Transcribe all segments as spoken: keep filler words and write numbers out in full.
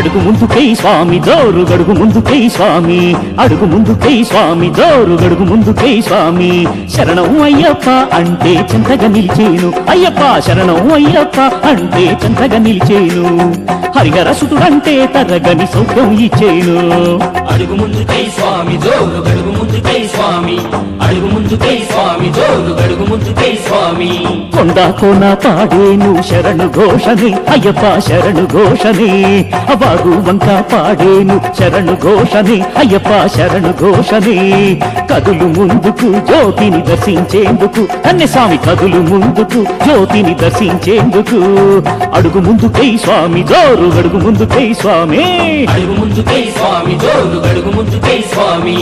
అడుగు ముందుకై స్వామి జోరు గడుగు ముందుకై స్వామి అడుగు ముందుకై స్వామి జోరు గడుగు ముందుకై స్వామి శరణం అయ్యప్ప అంటే చెంతగా నిలిచేను అయ్యప్ప శరణం అయ్యప్ప అంటే చెంతగా నిలిచేను హరిహర సుతుడంటే తరగని సౌఖ్యం ఇచ్చేను అడుగు ముందుకై స్వామి జోరు గడుగు ముందుకై స్వామి అడుగు ముందుకై స్వామి జోరు గడుగు ముందుకై స్వామి కొండ కోన పాడేను శరణు ఘోషనే అయ్యప్ప శరణు ఘోషనే బాగు వంక పాడేను శరణు ఘోషనే అయ్యప్ప శరణు ఘోషనే కదులు ముందుకు జ్యోతిని దర్శించేందుకు కన్య స్వామి కదులు ముందుకు జ్యోతిని దర్శించేందుకు అడుగు ముందుకై స్వామి జోరు గడుగు ముందుకై స్వామి అడుగు ముందుకై స్వామి జోరు గడుగు ముందుకై స్వామి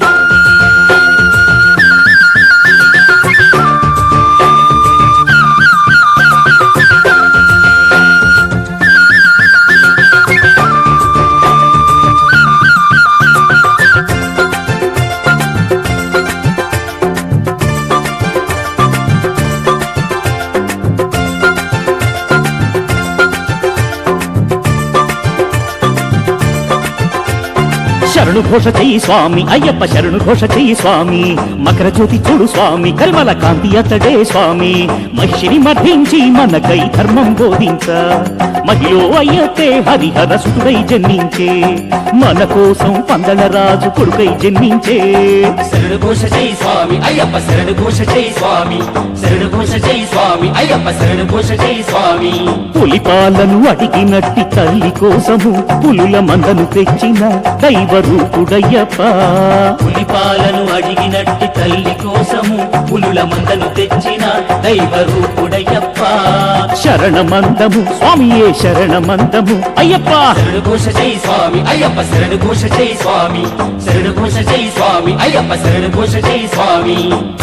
శరణు ఘోష చెయ్యి స్వామి అయ్యప్ప శరణు ఘోష చెయ్యి స్వామి మకర జ్యోతి చూడు స్వామి కరిమల కాంతి అతడే స్వామి మహిషిని మర్ధించి మనకై ధర్మం బోధించ మహిళ అయ్యతే హరిహర సుతుడై జన్మించే మన కోసం పందల రాజు కొడుకై జన్మించే శరణు ఘోష జై స్వామి అయ్యప్ప శరణు ఘోష జై స్వామి శరణు ఘోష జై స్వామి అయ్యప్ప శరణు ఘోష జై స్వామి పులిపాలను అడిగినట్టి తల్లి కోసము పులుల మందను తెచ్చిన దైవ రూపుడయ్యప్ప పులిపాలను అడిగినట్టి తల్లి కోసము పులుల మందను తెచ్చిన దైవ రూపుడయ్యప్ప శరణమందము స్వామియే శరణమందము అయ్యప్ప శరణు ఘోష జై స్వామి అయ్యప్ప శరణు ఘోష జై స్వామి శరణు ఘోష జై స్వామి అయ్యప్ప శరణు ఘోష జై స్వామి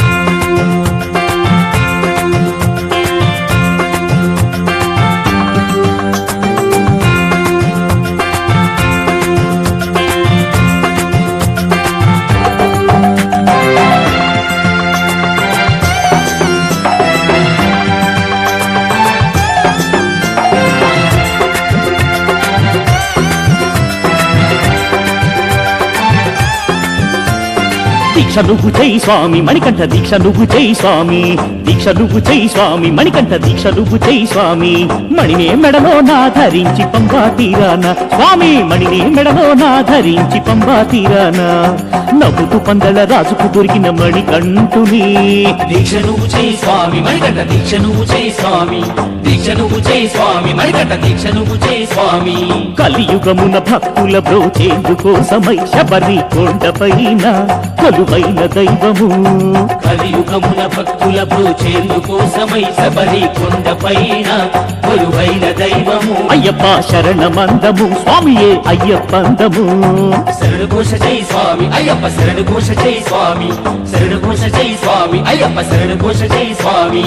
దీక్ష నువ్వు జై స్వామి మణికంఠ దీక్ష నువ్వు జై స్వామి దీక్ష నువ్వు జై స్వామి మణికంఠ దీక్ష నువ్వు జై స్వామి మణినే మెడలో నా ధరించి పంబా తీరాన స్వామి మణినే మెడలో నా ధరించి పంబా తీరాన నవ్వుతూ పందల రాజుకు దొరికిన మణికంఠుని దీక్ష నువ్వు జై స్వామి మణికంఠ దీక్ష నువ్వు జై స్వామి దీక్ష నువ్వు జై స్వామి మణికంఠ దీక్ష నువ్వు జై స్వామి కలియుగమున భక్తుల బ్రోచేందుకోసమై శబరి కొండపైన కొలువైన దైవము కలియుగమున భక్తుల బ్రోచేందుకోసమై శబరి కొండపైన కొలువైన దైవము అయ్యప్ప శరణమందము స్వామియే అయ్యప్పందము శరణు ఘోష జై స్వామి అయ్యప్ప శరణు ఘోష జై స్వామి శరణు ఘోష జై స్వామి అయ్యప్ప శరణు ఘోష జై స్వామి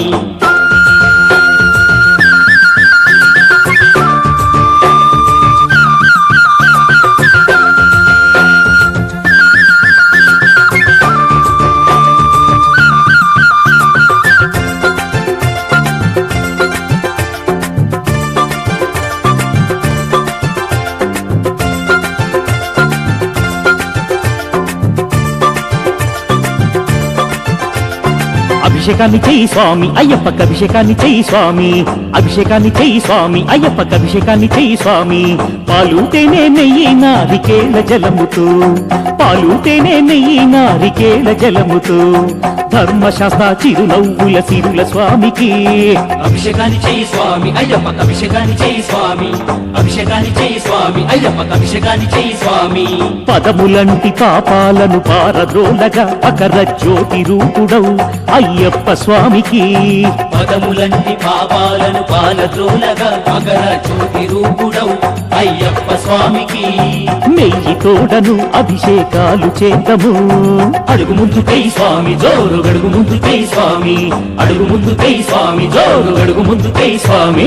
అభిషేకాన్ని చెయ్యి స్వామి అయ్యప్పకి అభిషేకాన్ని చెయ్యి స్వామి అభిషేకాన్ని చెయ్యి స్వామి అయ్యప్పకి అభిషేకాన్ని చెయ్యి స్వామి పాలు తేనె నెయ్యి నారికేళ జలముతో పాలు తేనె నెయ్యి నారికేళ జలముతో ధర్మశాస్త్ర చిరునవ్వుల సిరుల స్వామికి అభిషేకాన్ని చెయ్యి స్వామి అయ్యప్పకి అభిషేకాన్ని చెయ్యి స్వామి అభిషేకాన్ని చెయ్యి స్వామి అయ్యప్పకి అభిషేకాన్ని చెయ్యి స్వామి పదములంటి పాపాలను పారద్రోలగా అకర జ్యోతి రూపుడవు అయ్యప్ప స్వామికి పదములంటి పాపాలను పాలద్రోలగా అగర జ్యోతి రూపుడవు అయ్యప్ప స్వామికి నెయ్యి తోడను అభిషేకాలు చేద్దాము అడుగు ముందుకై స్వామి జోరు గడుగు ముందుకై స్వామి అడుగు ముందుకై స్వామి జోరు గడుగు ముందుకై స్వామి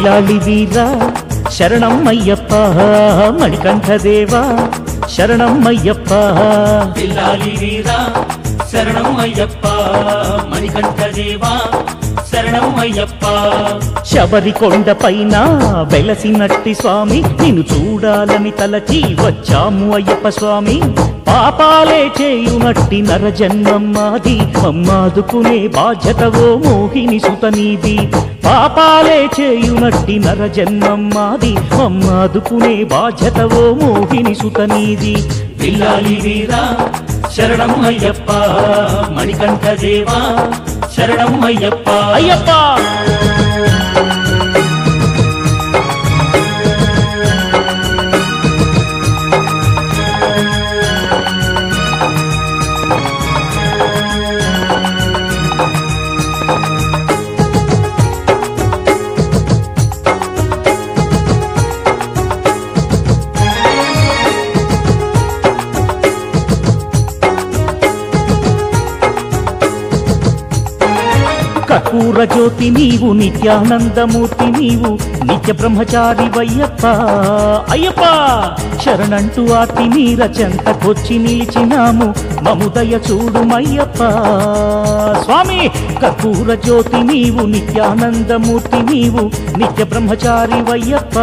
విల్లాళి వీరా శరణం అయ్యప్ప మణికంఠదేవా శరణం అయ్యప్ప విల్లాలి వీరా శరణం అయ్యప్ప మణికంఠ దేవా శరణం అయ్యప్ప శబరికొండ పైన వెలసినట్టి స్వామి నిన్ను చూడాలని తలచి వచ్చాము అయ్యప్ప స్వామి పాపాలే చేయునట్టి నరజన్మం మాది మమ్మాదుకునే బాధ్యతవో మోహిని సుతనీది పాపాలే చేయునట్టి నరజన్మం మాది మమ్మాదుకునే బాధ్యతవో మోహిని సుతనీది విల్లాలి వీరా శరణం అయ్యప్ప మణికంఠ దేవా శరణం అయ్యప్ప అయ్యప్ప కర్పూర జ్యోతి నీవు నిత్యానందమూర్తి నీవు నిత్య బ్రహ్మచారి వయ్యప్ప అయ్యప్ప శరణంటూ ఆర్తి నీర చెంతకొచ్చి నిలిచినాము మముదయ చూడుమయ్యప్ప స్వామి కర్పూర జ్యోతి నీవు నిత్యానందమూర్తి నీవు నిత్య బ్రహ్మచారి వయ్యప్ప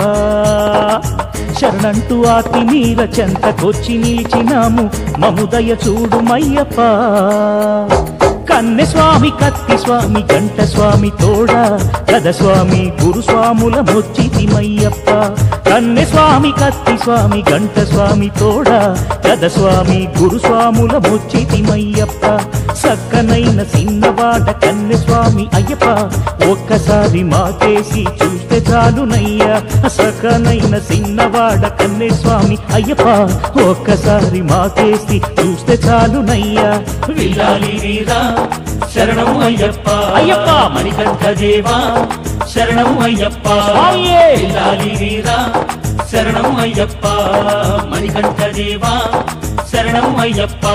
శరణంటూ ఆర్తి నీర చెంతకొచ్చి నిలిచినాము మముదయ చూడుమయ్యప్ప కన్నె స్వామి కత్తి స్వామి గంట స్వామి తోడా గద స్వామి గురుస్వాముల మొచ్చితిమయ్యప్ప కన్నె స్వామి కత్తి స్వామి గంట స్వామి తోడా గద స్వామి గురుస్వాముల మొచ్చితిమయ్యప్ప సక్కనైన సిన్నవాడ కన్నె స్వామి అయ్యప్ప ఒక్కసారి మాకేసి చూస్తే చాలునయ్యా సక్కనైన సిన్నవాడ కన్నె స్వామి అయ్యప్ప ఒక్కసారి మాకేసి చూస్తే చాలునయ్యా విల్లాలి వీరా శరణం అయ్యప్ప అయ్యప్ప మణికంఠ దేవా శరణం అయ్యప్ప స్వామియే! విల్లాలి వీరా శరణం అయ్యప్ప మణికంఠ దేవా శరణం అయ్యప్ప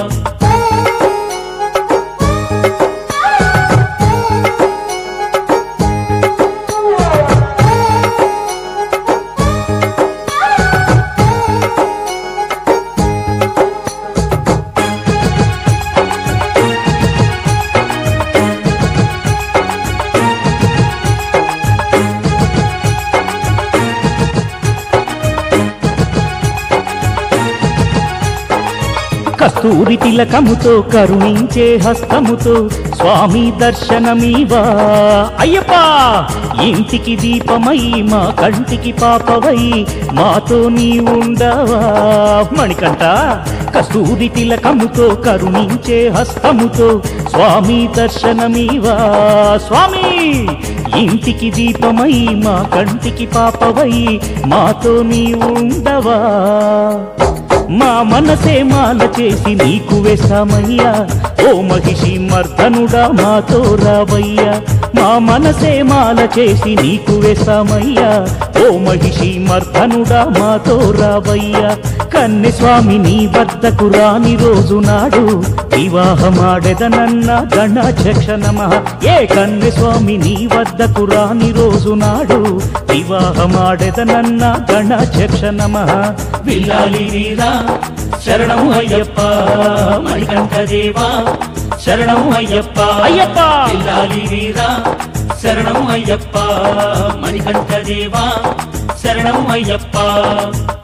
కస్తూరి తిలకముతో కరుణించే హస్తముతో స్వామి దర్శనమీవా అయ్యప్ప ఇంటికి దీపమై మా కంటికి పాపవై మాతో నీ ఉండవా మణికంఠ కస్తూరి తిలకముతో కరుణించే హస్తముతో స్వామి దర్శనమీవా స్వామి ఇంటికి దీపమై మా కంటికి పాపవై మాతో నీ ఉండవా మా మనసే మాల చేసి నీకు వేస్తామయ్యా ఓ మహిషి మర్దనుడా మాతో రావయ్యా మా మనసే మాల చేసి నీకు వేస్తామయ్యా ఓ మహిషి మర్దనుడా మాతో రావయ్యా కన్నె స్వామి నీ వద్దకు రాని రోజు నాడు వివాహమాడెదనన్న గణాధ్యక్ష నమః ఏ కన్నె స్వామి నీ వద్దకు రాని రోజు నాడు వివాహమాడెదనన్న గణాధ్యక్ష నమః విల్లాలి వీరా శరణం అయ్యప్ప మణికంఠ దేవా శరణం అయ్యప్ప అయ్యప్ప! విల్లాలి వీరా శరణం అయ్యప్ప మణికంఠ దేవా శరణం అయ్యప్ప